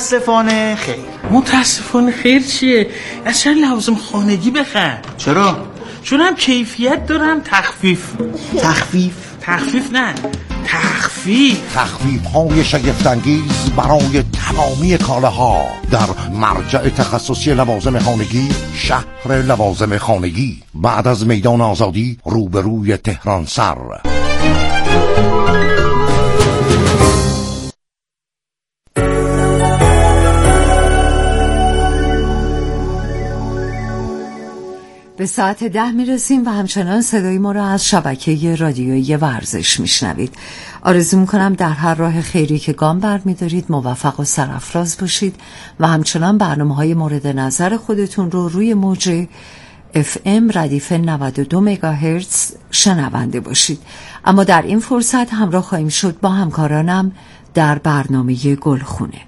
متاسفانه خیر. متاسفانه خیر چیه؟ از چند لوازم خانگی بخر. چرا؟ چون هم کیفیت دارم تخفیف نه تخفیف های شگفت‌انگیز برای تمامی کالاها در مرجع تخصصی لوازم خانگی، شهر لوازم خانگی، بعد از میدان آزادی روبروی تهران سر. به ساعت 10 میرسیم و همچنان صدای ما را از شبکه رادیویی ورزش میشنوید. آرزو میکنم در هر راه خیری که گام برمیدارید موفق و سرافراز باشید و همچنان برنامه‌های مورد نظر خودتون رو روی موج FM ردیف 92 مگاهرتز شنونده باشید. اما در این فرصت همراه خواهیم شد با همکارانم در برنامه گلخونه.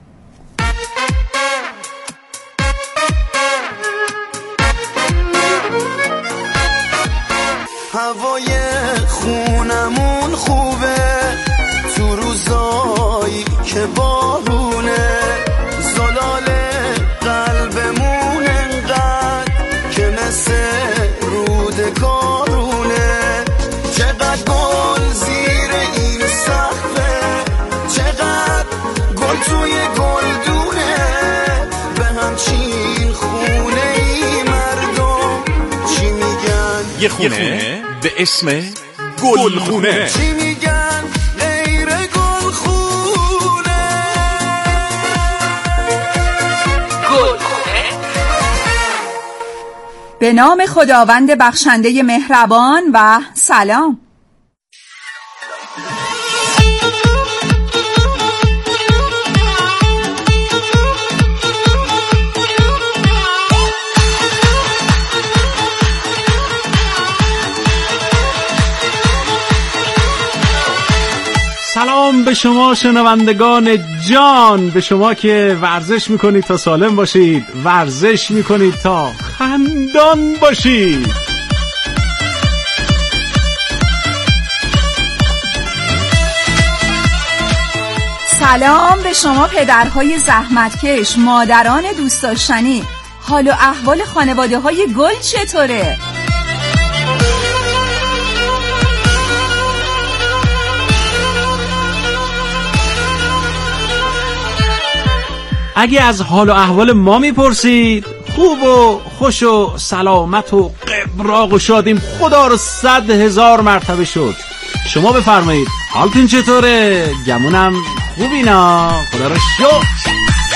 هوای خونمون خوبه تو روزایی که بارونه، زلال قلبمون انقدر که مثل رود کارونه، چقدر گل زیر این سقفه، چقدر گل توی گلدونه، به همچین خونه ای مردم چی میگن؟ یه خونه به اسم گلخونه. چی میگن غیر گلخونه؟ به نام خداوند بخشنده مهربان و سلام. سلام به شما شنوندگان جان، به شما که ورزش میکنید تا سالم باشید، ورزش میکنید تا خندان باشید. سلام به شما پدرهای زحمتکش، مادران دوست داشتنی. حال و احوال خانواده های گل چطوره؟ اگه از حال و احوال ما میپرسید، خوب و خوش و سلامت و قبراق و شادیم، خدا رو 100,000 مرتبه شد. شما بفرمایید حالتون چطوره؟ گمونم خوبینا، خدا رو شکر.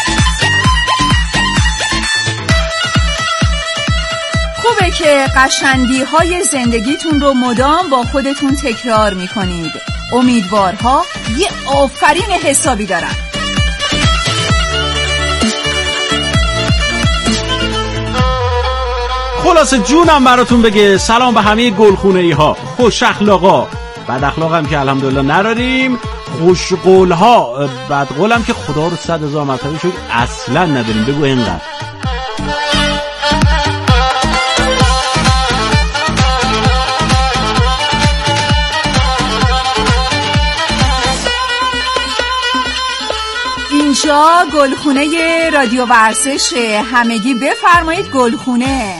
خوبه که قشنگی های زندگیتون رو مدام با خودتون تکرار میکنید. امیدوارها یه آفرین حسابی دارن. خلاصه جونم براتون بگه سلام به همه گلخونه‌ای ها، خوش اخلاقا، بد اخلاق هم که الحمدلله نداریم، خوش قول ها، بد قول هم که خدا رو 100,000 مرتبه شد اصلا نداریم. بگو اینقدر. اینجا گلخونه رادیو ورزش، همگی بفرمایید گلخونه.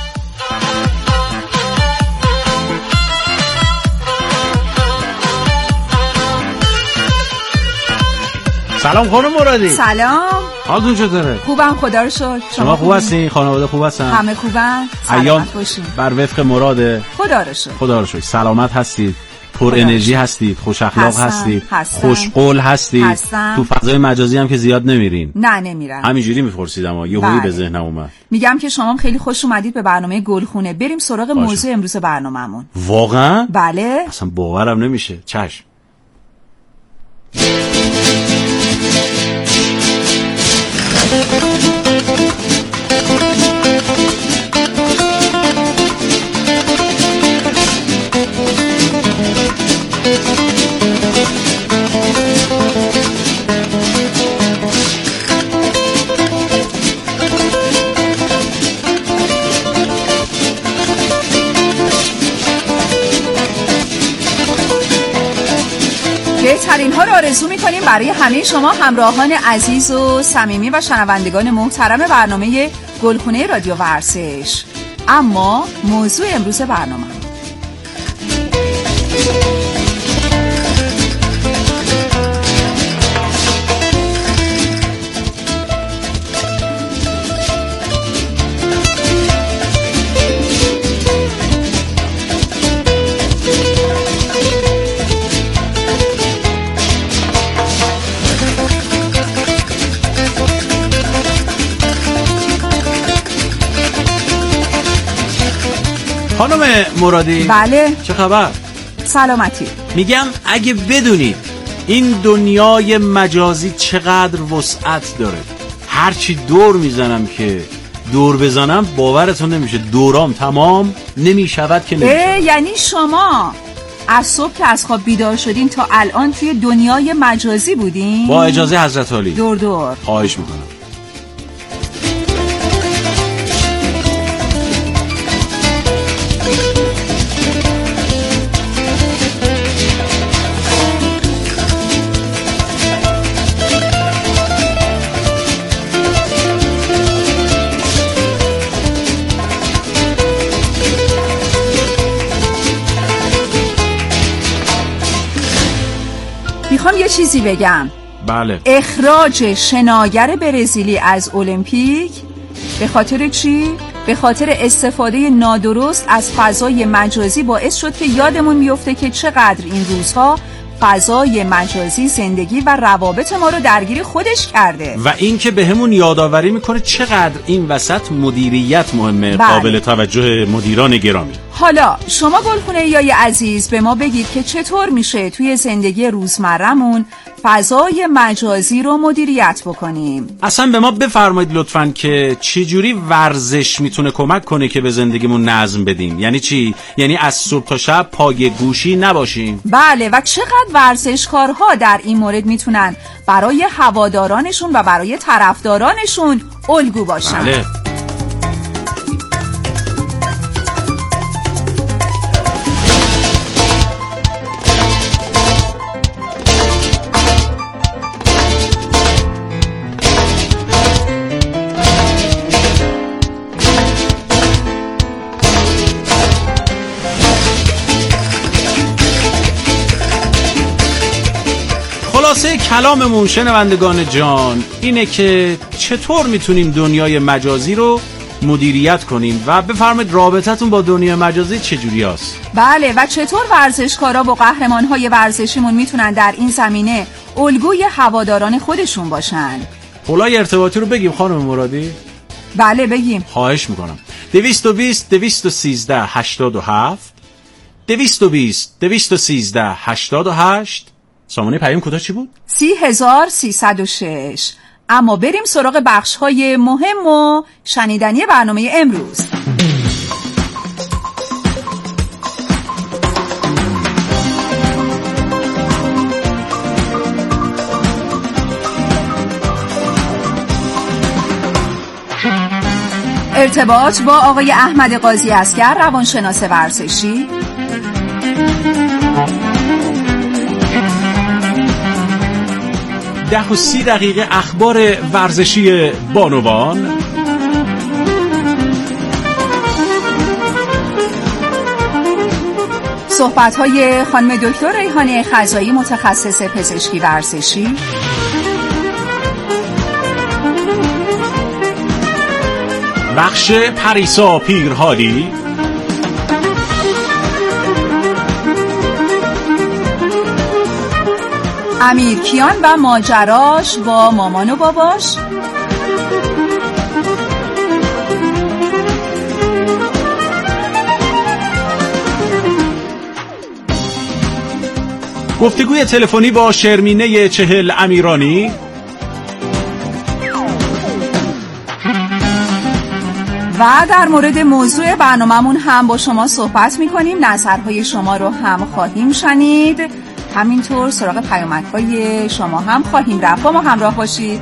سلام خانم مرادی. سلام، حالتون چطوره؟ خوبم خدا رو شکر. شما خوب هستین؟ خانواده خوب هستن؟ همه خوبن. ایام باشین. بر وفق مراده. خدا رو شکر. خدا رو شکر. سلامت هستید، پر انرژی هستید، خوش اخلاق هستید، خوش قول هستید. تو فضای مجازی هم که زیاد نمیرین. نه نمیرم. همینجوری میپرسیدم و یهویی به ذهنم اومد. میگم که شما خیلی خوش اومدید به برنامه گلخونه. بریم سراغ موضوع امروز برنامه‌مون. واقعا؟ بله. اصلا باورم نمیشه. چشم. بهترین ها رو آرزو می‌کنیم برای همه شما همراهان عزیز و صمیمی و شنوندگان محترم برنامه گلخونه رادیو ورزش. اما موضوع امروز برنامه خانم مرادی. بله. چه خبر؟ سلامتی. میگم اگه بدونید این دنیای مجازی چقدر وسعت داره، هرچی دور میزنم که دور بزنم باورتون نمیشه، دورام تمام نمیشود که نمیشود. یعنی شما از صبح که از خواب بیدار شدین تا الان توی دنیای مجازی بودین؟ با اجازه حضرت عالی. دور خواهش میکنم. میخوام یه چیزی بگم. بله. اخراج شناگر برزیلی از المپیک به خاطر چی؟ به خاطر استفاده نادرست از فضای مجازی باعث شد که یادمون میفته که چقدر این روزها فضای مجازی زندگی و روابط ما رو درگیر خودش کرده و این که به همون یادآوری میکنه چقدر این وسط مدیریت مهمه. بله. قابل توجه مدیران گرامی. حالا شما گلخونه یای عزیز به ما بگید که چطور میشه توی زندگی روزمرمون فضای مجازی رو مدیریت بکنیم. اصلا به ما بفرمایید لطفاً که چجوری ورزش میتونه کمک کنه که به زندگیمون نظم بدیم. یعنی چی؟ یعنی از صبح تا شب پای گوشی نباشیم. بله. و چقدر ورزشکارها در این مورد میتونن برای هوادارانشون و برای طرفدارانشون الگو باشن. بله. خلاصه کلاممون شنوندگان جان اینه که چطور میتونیم دنیای مجازی رو مدیریت کنیم و بفرمایید رابطتون با دنیای مجازی چجوری هست؟ بله. و چطور ورزشکارا و قهرمانهای ورزشیمون میتونن در این زمینه الگوی هواداران خودشون باشن؟ پلای ارتباطی رو بگیم خانم مرادی؟ بله بگیم. خواهش میکنم. 220 213 87 220 213 88. سامانه پیام کوتاه چی بود؟ 30306. اما بریم سراغ بخش‌های مهم و شنیدنی برنامه امروز. ارتباط با آقای احمد قاضی اسگر، روانشناس ورزشی. ده و 30 دقیقه اخبار ورزشی بانوان. صحبت‌های خانم دکتر ریحانه خزایی، متخصص پزشکی ورزشی. بخش پریسا پیرهادی. امیر کیان و ماجراش با مامان و باباش. گفتگوی تلفنی با شرمینه چهل امیرانی. و در مورد موضوع برنامه‌مون هم با شما صحبت می‌کنیم. نظرهای شما رو هم خواهیم شنید، همینطور سراغ پیامک‌های شما هم خواهیم رفت. با ما همراه باشید.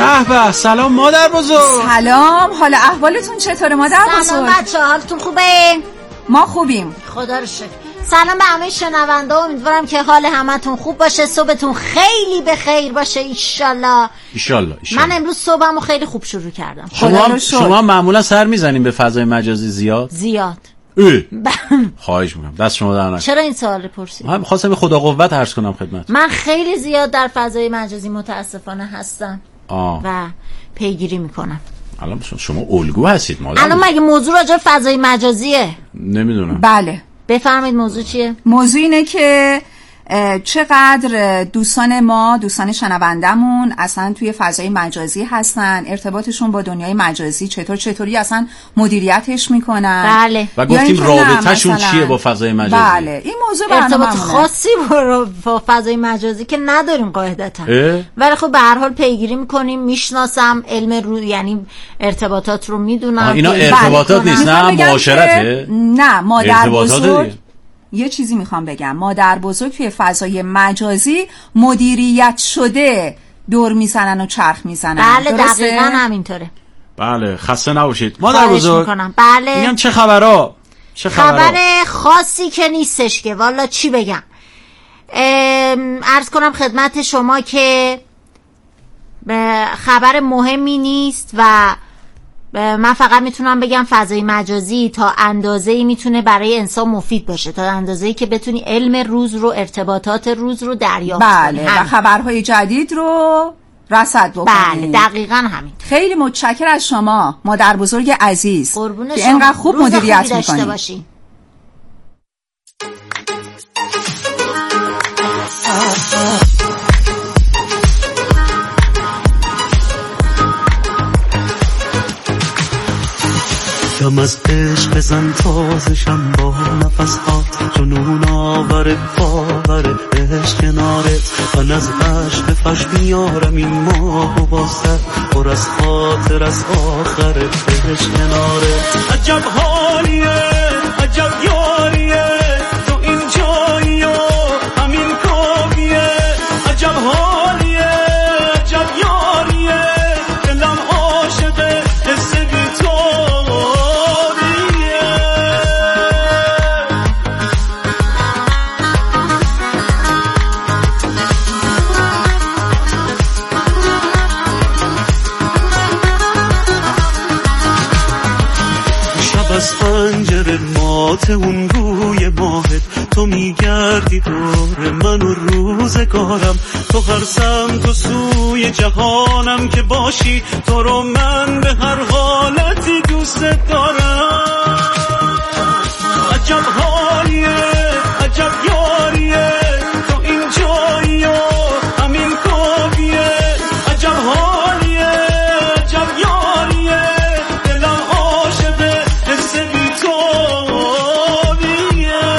به سلام مادر بزرگ. سلام، حال احوالتون چطوره مادر بزرگ؟ سلام بچه، حالتون خوبه؟ ما خوبیم خدا رو شکر. سلام به همه شنونده، امیدوارم که حال همتون خوب باشه، صبحتون خیلی به خیر باشه ایشالله. من امروز صبحمو خیلی خوب شروع کردم. شما معمولا سر میزنیم به فضای مجازی زیاد؟ خواهش میکنم، دست شما در نکنه. چرا این سوال پرسید؟ من خواستم خدا قوت عرض کنم خدمت. من خیلی زیاد در فضای مجازی متاسفانه هستم و پیگیری میکنم. الان شما الگو هستید مادر. الان مگه موضوع راجع به فضای مجازیه؟ نمیدونم. بله بفرمایید موضوع چیه؟ موضوع اینه که چقدر دوستان شنوندمون اصلا توی فضای مجازی هستن، ارتباطشون با دنیای مجازی چطوری اصلا مدیریتش میکنن. بله. و گفتیم رابطه‌شون چیه با فضای مجازی. بله این موضوع ارتباط خاصی با فضای مجازی که نداریم قاعدتا، ولی خب به هر حال پیگیری میکنیم، میشناسم، یعنی ارتباطات رو میدونم. اینا ارتباطات نیست، نه معاشرته. نه مادر بزرگ یه چیزی میخوام بگم، مادر بزرگ توی فضای مجازی مدیریت شده دور میزنن و چرخ میزنن. بله دقیقاً همینطوره. بله خسته نباشید مادر بزرگ. بله میگم چه خبرها؟ خبر خاصی که نیستش که والا چی بگم. عرض کنم خدمت شما که خبر مهمی نیست و من فقط میتونم بگم فضای مجازی تا اندازه‌ای میتونه برای انسان مفید باشه، تا اندازه‌ای که بتونی علم روز رو، ارتباطات روز رو دریافت کنی. بله و خبرهای جدید رو رصد بکنی. بله دقیقاً همین. خیلی متشکر از شما مادر بزرگ عزیز که اینقدر خوب مدیریت میکنی. دم از عشق بزن تازشم با نفس هات، جنون آور باور عشق کنارت. من از عشق فش میارم این ماه و با سر پر از خاطر از آخر عشق کنارت. عجب حالیه عجب یاریه تو این جایی و همین کابیه. عجب حالیه عجب یاریه دلم عاشقه حس بی تو. از پنجره مات اون روی ماهت، تو میگردی دور من و روزگارم، تو هر سمت و سوی جهانم که باشی، تو رو من به هر حالتی دوست دارم. عجب حالیه عجب یاریه تو این جایی و همین کابیه. عجب حالیه عجب یاریه دلم عاشقه حس بی تو بیه.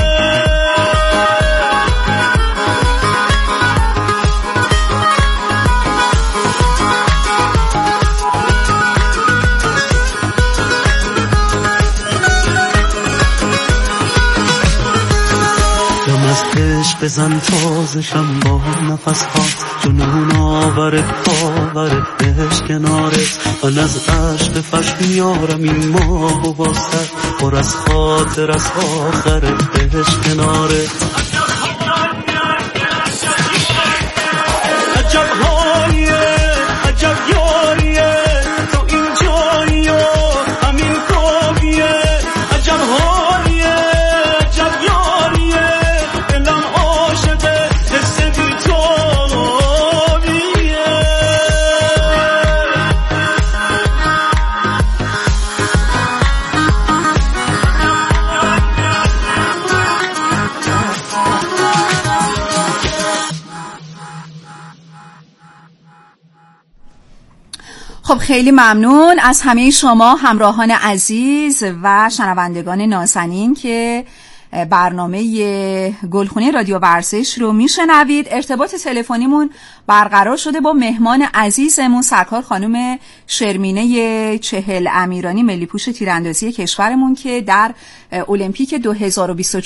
دم از عشق بزن تازشم با نفس هات، جنون آور باور عشق کنارت. من از عشق فش میارم این ماه و با سر پر از خاطر از آخر عشق کنارت. عجب حالیه عجب یاریه تو این جایی و همین کابیه. عجب حالیه عجب یاریه دلم عاشقه حس بی تو بیه. خب خیلی ممنون از همه شما همراهان عزیز و شنوندگان نازنین که برنامه گلخونه رادیو ورزش رو میشنوید. ارتباط تلفنیمون برقرار شده با مهمان عزیزمون سرکار خانم شرمینه چهل امیرانی، ملی پوش تیراندازی کشورمون که در المپیک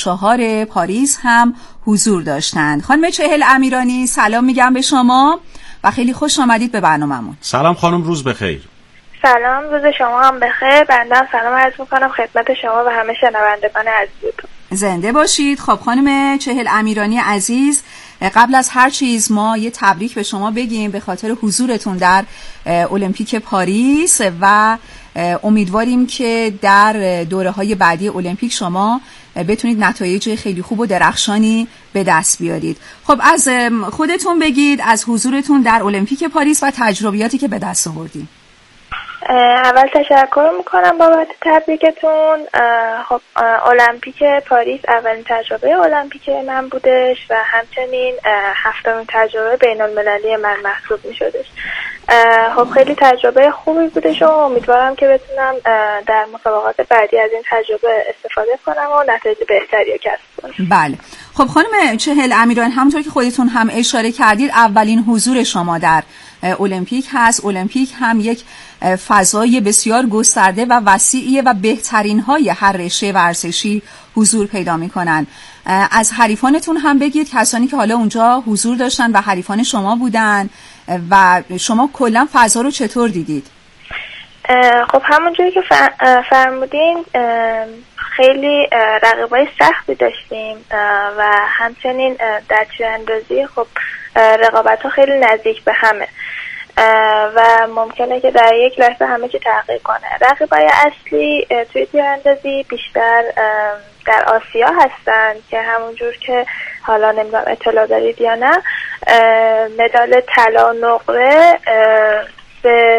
2024 پاریس هم حضور داشتند. خانم چهل امیرانی سلام میگم به شما و خیلی خوش آمدید به برنامه‌مون. سلام خانم، روز بخیر. سلام، روز شما هم بخیر. بنده هم سلام عرض میکنم خدمت شما و همه شنوندگان عزیزتون. زنده باشید. خب خانم چهل امیرانی عزیز، قبل از هر چیز ما یه تبریک به شما بگیم به خاطر حضورتون در المپیک پاریس و امیدواریم که در دوره‌های بعدی المپیک شما بتونید نتایج خیلی خوب و درخشانی به دست بیارید. خب از خودتون بگید، از حضورتون در المپیک پاریس و تجربیاتی که به دست آوردید. اول تشکر میکنم بابت تبریکتون. خب المپیک پاریس اولین تجربه المپیک من بودش و همچنین هفتمین تجربه بین المللی من محسوب میشدش. خب خیلی تجربه خوبی بودش و امیدوارم که بتونم در مسابقات بعدی از این تجربه استفاده کنم و نتایج بهتری رو کسب کنم. بله. خب خانم چهل امیران، همونطور که خودتون هم اشاره کردید اولین حضور شما در المپیک هست. المپیک هم یک فضای بسیار گسترده و وسیعیه و بهترین های هر رشته ورزشی حضور پیدا میکنن. از حریفانتون هم بگید، کسانی که حالا اونجا حضور داشتن و حریفان شما بودن و شما کلا فضا رو چطور دیدید؟ خب همونجوری که فرمودین خیلی رقیبای سختی داشتیم و همچنین در تیراندازی خب رقابت ها خیلی نزدیک به همه و ممکنه که در یک لحظه همه چی تغییر کنه. رقیبای اصلی توی تیراندازی بیشتر در آسیا هستن که همونجور که حالا نمیدونم اطلاع دارید یا نه، مدال طلا نقره به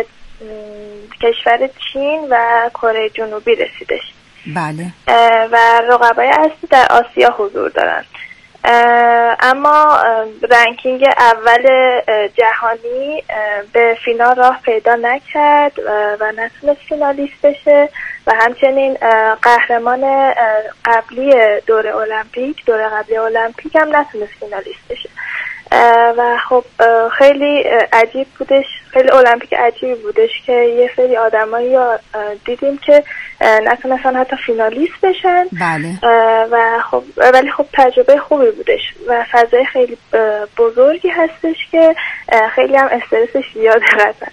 کشور چین و کره جنوبی رسیدش. بله. و رقبای اصلی در آسیا حضور دارن. اما رنکینگ اول جهانی به فینال راه پیدا نکرد و نتونست فینالیست بشه و همچنین قهرمان قبلی دوره قبلی المپیک هم نتونست فینالیست بشه و خب خیلی عجیب بودش، خیلی المپیک عجیبی بودش که یه سری آدمایی رو دیدیم که نتونستن حتی فینالیست بشن. بله. و خب ولی خب تجربه خوبی بودش و فضای خیلی بزرگی هستش که خیلی هم استرسش زیاده قطعا.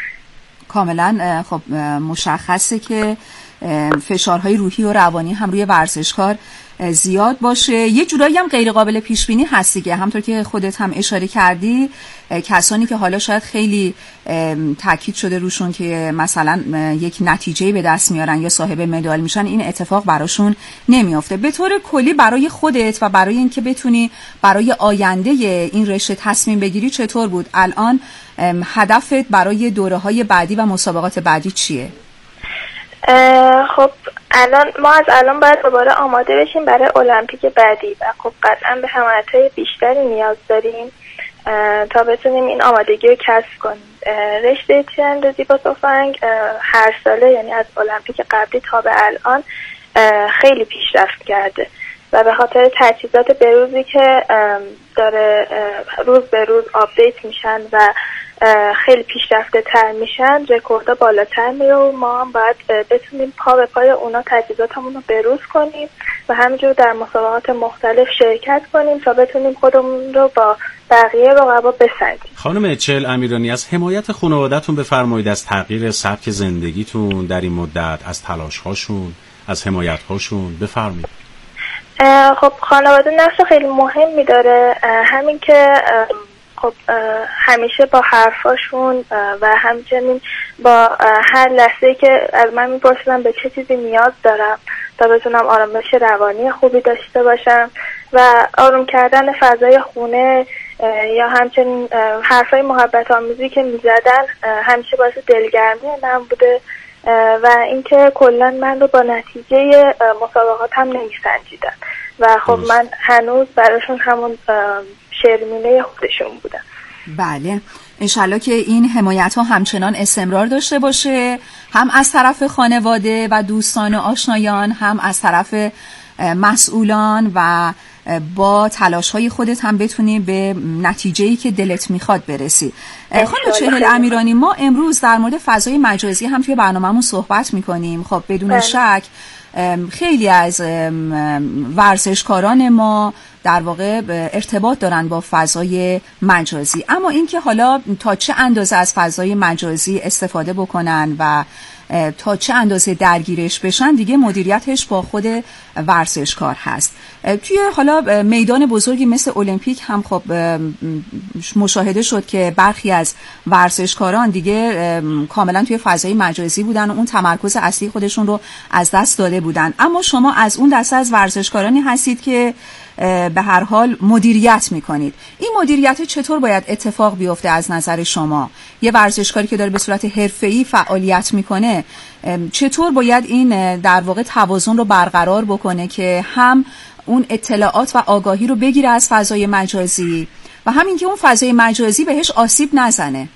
کاملا خب مشخصه که فشارهای روحی و روانی هم روی ورزشکار زیاد باشه. یه جورایی هم غیر قابل پیش بینی هست دیگه، همونطور که خودت هم اشاره کردی. کسانی که حالا شاید خیلی تاکید شده روشون که مثلا یک نتیجه به دست میارن یا صاحب مدال میشن، این اتفاق براشون نمیافته. به طور کلی برای خودت و برای اینکه بتونی برای آینده این رشته تصمیم بگیری چطور بود؟ الان هدفت برای دوره‌های بعدی و مسابقات بعدی چیه؟ خب ما از الان باید دوباره آماده بشیم برای المپیک بعدی و خب قطعا به حمایت‌های بیشتری نیاز داریم تا بتونیم این آمادگی رو کسب کنیم. رشته تیراندازی با تفنگ هر ساله، یعنی از المپیک قبلی تا به الان خیلی پیشرفت کرده و به خاطر تجهیزات بروزی که داره روز به روز آپدیت میشن و خیلی پیشرفته تر میشن، رکوردها بالاتر میره و ما هم باید بتونیم پا به پای اونا تجهیزاتمون رو بروز کنیم و همینجور در مسابقات مختلف شرکت کنیم تا بتونیم خودمون رو با بقیه رقبا بسنجیم. خانم چهل امیرانی، از حمایت خانواده‌تون بفرمایید، از تغییر سبک زندگیتون در این مدت، از تلاش‌هاشون، از حمایت‌هاشون بفرمایید. خب خانواده نقش خیلی مهمی داره، همین که خب همیشه با حرفاشون و همچنین با هر لحظه‌ای که از من میپرسیدن به چه چیزی نیاز دارم تا بتونم آرامش روانی خوبی داشته باشم و آروم کردن فضای خونه یا همچنین حرفای محبت آمیزی که میزدن همیشه باعث دلگرمی من بوده و اینکه کلا من رو با نتیجه مسابقات هم نمیسنجیدن و خب من هنوز براشون همون شرمینه خودشون بودم. بله، انشالله که این حمایت ها همچنان استمرار داشته باشه، هم از طرف خانواده و دوستان و آشنایان، هم از طرف مسئولان و با تلاش های خودت هم بتونی به نتیجه‌ای که دلت میخواد برسی. خانم چهل امیرانی، ما امروز در مورد فضای مجازی هم توی برنامه‌مون صحبت میکنیم. خب بدون شک خیلی از ورزشکاران ما در واقع ارتباط دارن با فضای مجازی. اما اینکه حالا تا چه اندازه از فضای مجازی استفاده بکنن و تا چه اندازه درگیرش بشن دیگه مدیریتش با خود ورزشکار هست. توی حالا میدان بزرگی مثل المپیک هم خب مشاهده شد که برخی از ورزشکاران دیگه کاملا توی فضای مجازی بودن و اون تمرکز اصلی خودشون رو از دست داده بودن. اما شما از اون دسته از ورزشکارانی هستید که به هر حال مدیریت میکنید. این مدیریت چطور باید اتفاق بیفته از نظر شما؟ یه ورزشکاری که داره به صورت حرفه‌ای فعالیت میکنه چطور باید این در واقع توازن رو برقرار بکنه که هم اون اطلاعات و آگاهی رو بگیره از فضای مجازی و همین که اون فضای مجازی بهش آسیب نزنه؟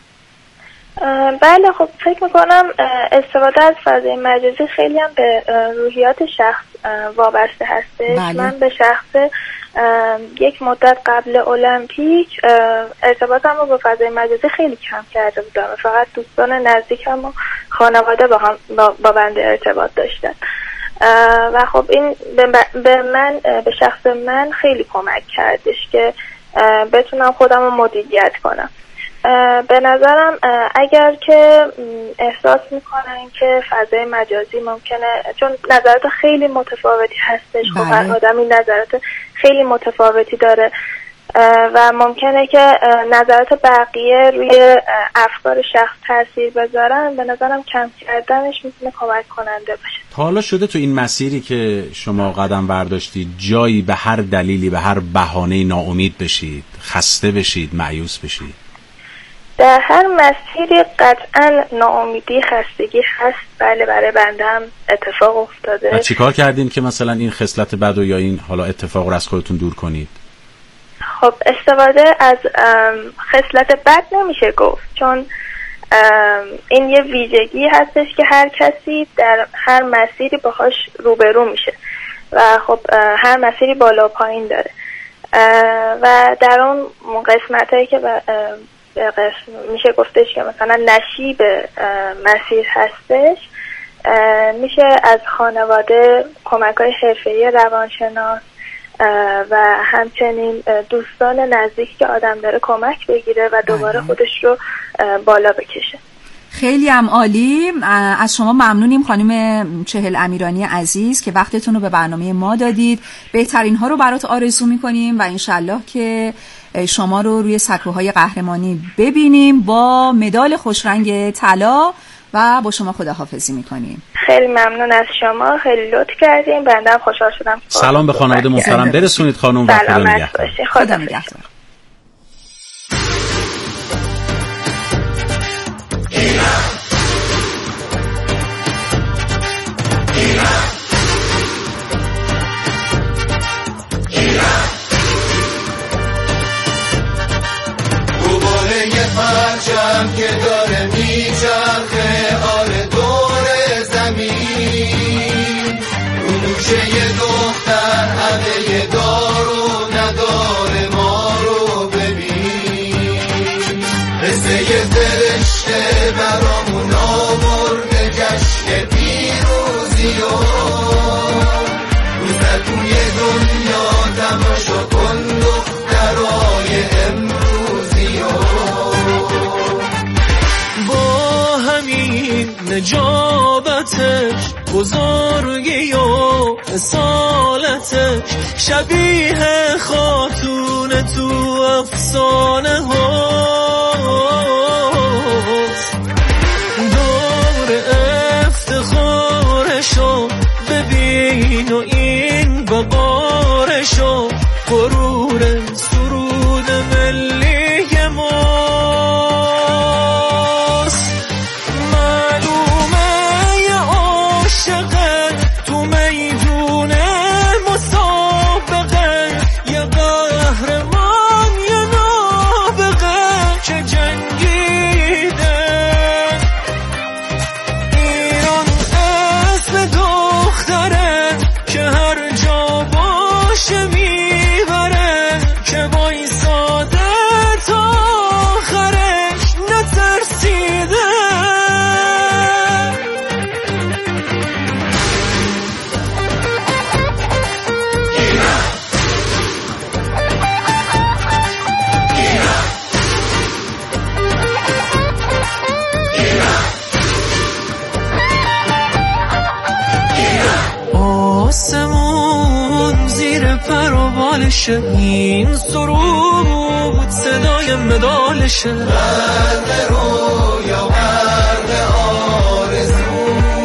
بله، خب فکر میکنم استفاده از فضای مجازی خیلی هم به روحیات شخص وابسته هستش. بله. من به شخص یک مدت قبل المپیک ارتباطم رو با فضای مجازی خیلی کم کرده بودم. فقط دوستان نزدیکم و خانواده با بنده ارتباط داشتن و خب این به شخص من خیلی کمک کردش که بتونم خودم رو مدیریت کنم. به نظرم اگر که احساس میکنن که فضای مجازی ممکنه، چون نظرات خیلی متفاوتی هستش، خب هر آدمی نظرات خیلی متفاوتی داره و ممکنه که نظرات بقیه روی افکار شخص تاثیر بذارن، به نظرم کم کردنش میتونه کمک کننده باشه. تا حالا شده تو این مسیری که شما قدم برداشتید جایی به هر دلیلی، به هر بهانه‌ای ناامید بشید، خسته بشید، مایوس بشید؟ در هر مسیری قطعا ناامیدی، خستگی هست. بله، برای بنده هم اتفاق افتاده. و چیکار کردین که مثلا این خصلت بد و یا این حالا اتفاق رو از خودتون دور کنید؟ خب استفاده از خصلت بد نمیشه گفت، چون این یه ویژگی هستش که هر کسی در هر مسیری باهاش روبرو میشه و خب هر مسیری بالا و پایین داره و در اون قسمتایی که میشه گفتش که مثلا نشیب مسیر هستش، میشه از خانواده کمک‌های حرفه‌ای روانشناس و همچنین دوستان نزدیک که آدم داره کمک بگیره و دوباره خودش رو بالا بکشه. خیلی هم عالی. از شما ممنونیم خانم چهل امیرانی عزیز که وقتتون رو به برنامه ما دادید. بهترین ها رو برات آرزو میکنیم و انشالله که شما رو روی سکوهای قهرمانی ببینیم با مدال خوشرنگ طلا و با شما خداحافظی میکنیم. خیلی ممنون از شما، خیلی لطف کردیم. بنده هم خوشحال شدم. سلام به خانواده محترم برسونید خانم و خدا نگهدار. خدا نگهدار. پرچم که داره میچرخه آره دور زمین، رو نوشه یه دختر همه دار و نداره ما رو ببین، مثل یه فرشته برامون آورده جشن پیروزی و روز توی دنیا تماشا کن دخترای امروزی نجابتش، بزرگی و اصالتش، شبیه خاتون تو افسانه هاست. دور افتخارشو ببین و این وقارشو، غرور سرود ملی ماست. تو میدون مسابقه یه قهرمان یه نابغه که جنگیده. ایران اسم دختره که هر جا باشه میبره، باشه این سرود صدای مدالشه. غرق رویا غرق آرزو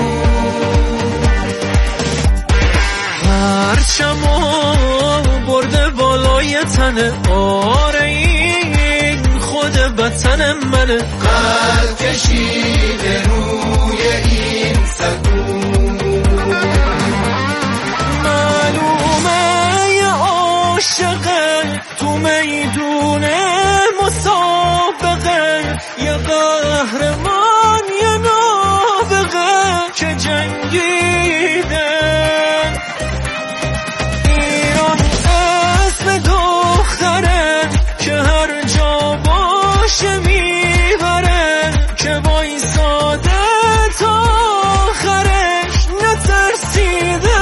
پرچمو برده بالای تنه، آره این خود وطن منه. قلب کشیده روی این سکون، معلومه یه عاشقه تو میدون مسابقه، یه قهرمان یه نابغه که جنگیده. ایران اسم دختره که هر جا باشه میبره، که وایساده تا آخرش نترسیده.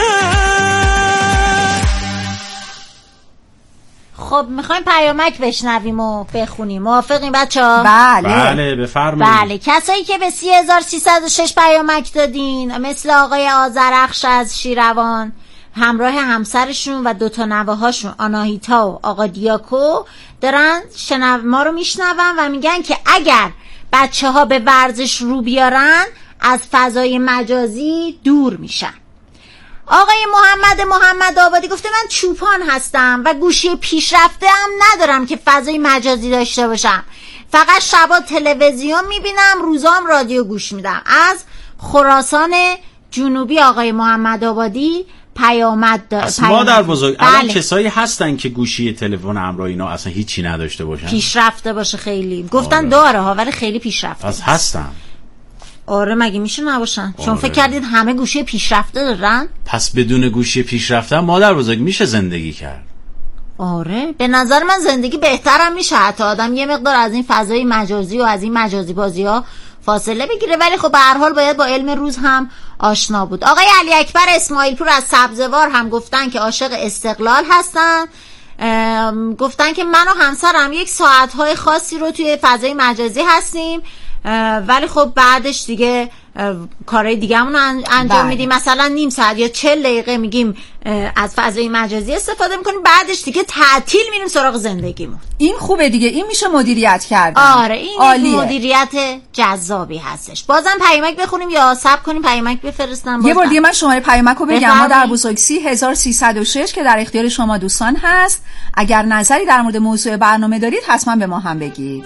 خب میخوایم پیامک بشنویم و بخونیم. موافقین بچه‌ها؟ بله بفرمایید. بله، کسایی که به 30306 پیامک دادین مثل آقای آذرخش از شیروان همراه همسرشون و 2 نوه‌هاشون آناهیتا و آقا دیاکو دارن ما رو میشنون و میگن که اگر بچه‌ها به ورزش رو بیارن از فضای مجازی دور میشن. آقای محمد آبادی گفته من چوپان هستم و گوشی پیشرفته هم ندارم که فضای مجازی داشته باشم، فقط شبا تلویزیون میبینم، روزام رادیو گوش میدم. از خراسان جنوبی آقای محمد آبادی پیامد مادر بزرگ. الان کسایی هستن که گوشی تلفن همراه اینا اصلا هیچی نداشته باشن، پیشرفته باشه خیلی گفتن داره ها، ولی خیلی پیشرفته پس هستن. آره مگه میشه نباشن؟ شما فکر کردید همه گوشی پیشرفته دارن؟ پس بدون گوشی پیشرفته مادر بزرگ میشه زندگی کرد. آره به نظر من زندگی بهترم میشه، حتی آدم یه مقدار از این فضای مجازی و از این مجازی بازی ها فاصله بگیره، ولی خب به هر حال باید با علم روز هم آشنا بود. آقای علی اکبر اسماعیل پور از سبزوار هم گفتن که عاشق استقلال هستن. گفتن که من و همسرم یک ساعتهای خاصی رو توی فضای مجازی هستیم، ولی خب بعدش دیگه کارهای دیگه همون انجام میدیم، مثلا نیم ساعت یا 40 دقیقه میگیم از فضای مجازی استفاده میکنیم، بعدش دیگه تعطیل میریم سراغ زندگیمون. این خوبه دیگه، این میشه مدیریت کردن. آره این مدیریت جذابی هستش. بازم پیامک بخونیم یا صبر کنیم پیامک بفرستم؟ یه بار دیگه من شماره پیامک رو بگم. ما در بزرگ 30306 که در اختیار شما دوستان هست. اگر نظری در مورد موضوع برنامه دارید حتما به ما هم بگید.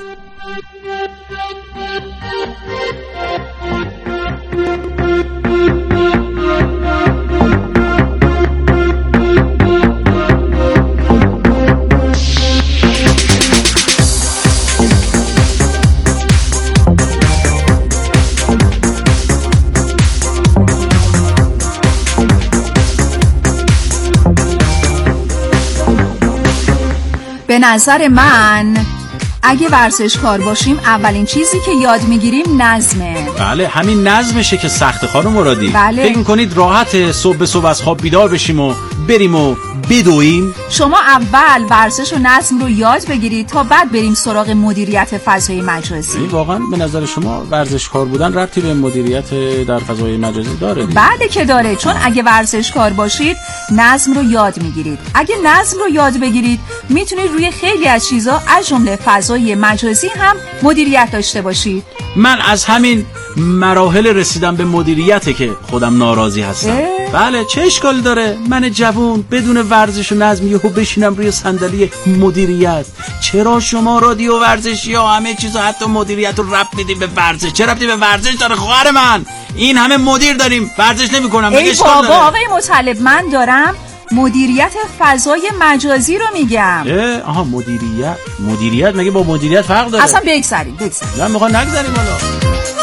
به نظر من اگه ورزشکار باشیم اولین چیزی که یاد میگیریم نظمه. بله همین نظمشه که سخت خانم مرادی. بله. فکر میکنید راحت صبح به صبح از خواب بیدار بشیم و بریم و بدویم؟ شما اول ورزش و نظم رو یاد بگیرید تا بعد بریم سراغ مدیریت فضای مجازی. واقعا به نظر شما ورزشکار بودن ربطی به مدیریت در فضای مجازی داره؟ بله که داره، چون اگه ورزشکار باشید نظم رو یاد میگیرید. اگه نظم رو یاد بگیرید میتونید روی خیلی از چیزا از جمله فضای مجازی هم مدیریت داشته باشید. من از همین مراحل رسیدم به مدیریته که خودم ناراضی هستم. بله چه اشکالی داره من جوون بدون ورزش و نظم یهو بشینم روی صندلی مدیریت؟ چرا شما رادیو ورزشی ها همه چیزا حتی مدیریت رو ربط میدیم به ورزش؟ چه ربطی به ورزش داره خواهر من؟ این همه مدیر داریم ورزش نمی‌کنم. ای بابا آقای مطلب من دارم مدیریت فضای مجازی رو میگم. آها مدیریت مگه با مدیریت فرق داره؟ اصلا بگذاریم نه میخوام نگذاریم حالا.